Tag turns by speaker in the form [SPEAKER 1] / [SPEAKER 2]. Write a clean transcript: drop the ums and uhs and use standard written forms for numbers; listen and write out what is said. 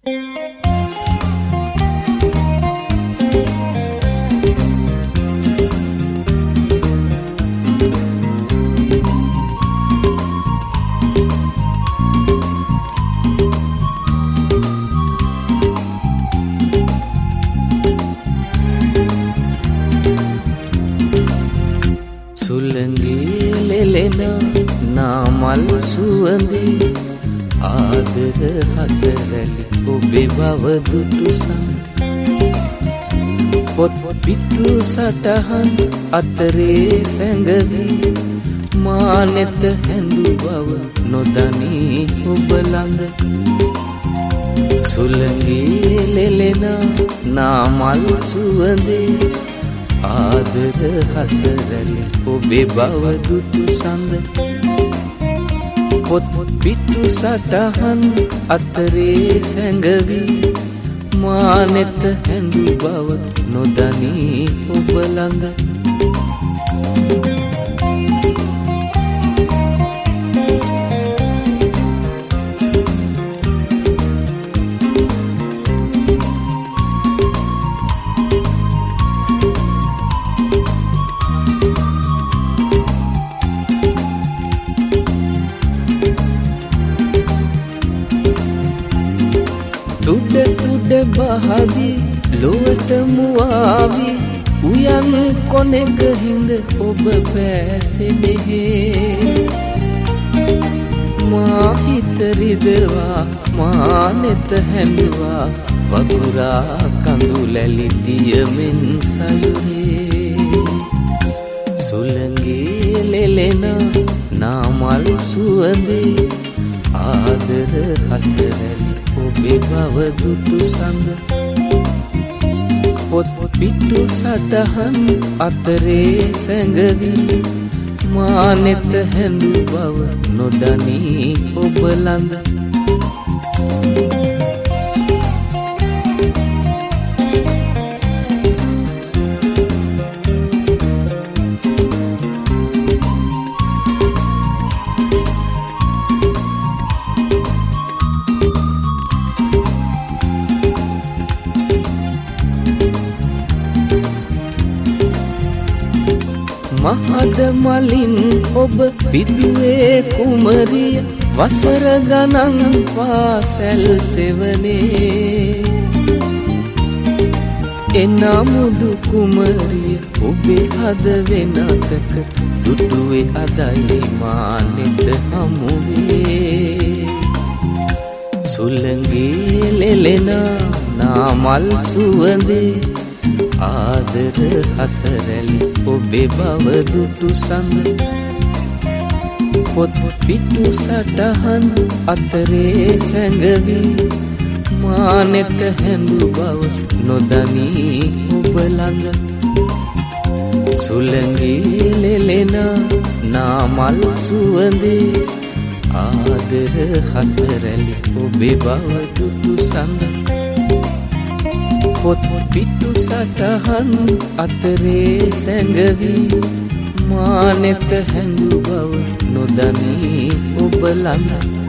[SPEAKER 1] සුළඟේ ලෙලෙන නාමල් සුවඳේ ආදර හසරැලි ඔබේ බව දුටුසන් පොත් පිටු සටහන් අතරේ සැඟවි මා නෙත හැඳු බව නොදනී ඔබ ළඟ සුළඟේ ලෙලෙන නාමල් සුවඳේ ආදර හසරැලි ඔබේ බව දුටු සඳ පොත් පිටු සටහන් අතරේ සැඟවි මා නෙත හැඳු බව නොදනී ඔබ ළඟ තුඩ තුඩ බහදි ලොවට මුවාවි උයන් කොනෙක හිඳ ඔබ පෑසෙනෙහි මා හිත රිදවා මා නෙත හැඳුවා වගුරා කඳුලැලි දියමෙන් සයුරේ සුළඟේ ලෙලෙන නාමල් සුවඳේ ආදර හසරැලි ඔබේ බව දුටු සඳ පොත් පිටු සටහන් අතරේ සැඟවි මා නෙත හැඳු බව නොදනී ඔබ ළඟ මහද මලින් ඔබ පිදුවේ කුමරිය වසර ගණන් පාසැල් සෙවනේ එනමුදු කුමරිය ඔබේ හද වෙනතක දුටුවේ අදයි මා නෙත හමුවේ සුළඟේ ලෙලෙන නාමල් සුවඳේ ආදර හසරැලි ඔබේ බව දුටු සඳ පොත් පිටු සටහන් අතරේ සැඟවි මා නෙත හැඳු බව නොදනී ඔබ ළඟ සුළඟේ ලෙලෙන නාමල් සුවඳේ ආදර හසරැලි ඔබේ බව දුටු සඳ පොත් පිටු සටහන් අතරේ සැඟවි මා නෙත හැඳු බව නොදනී ඔබ ළඟ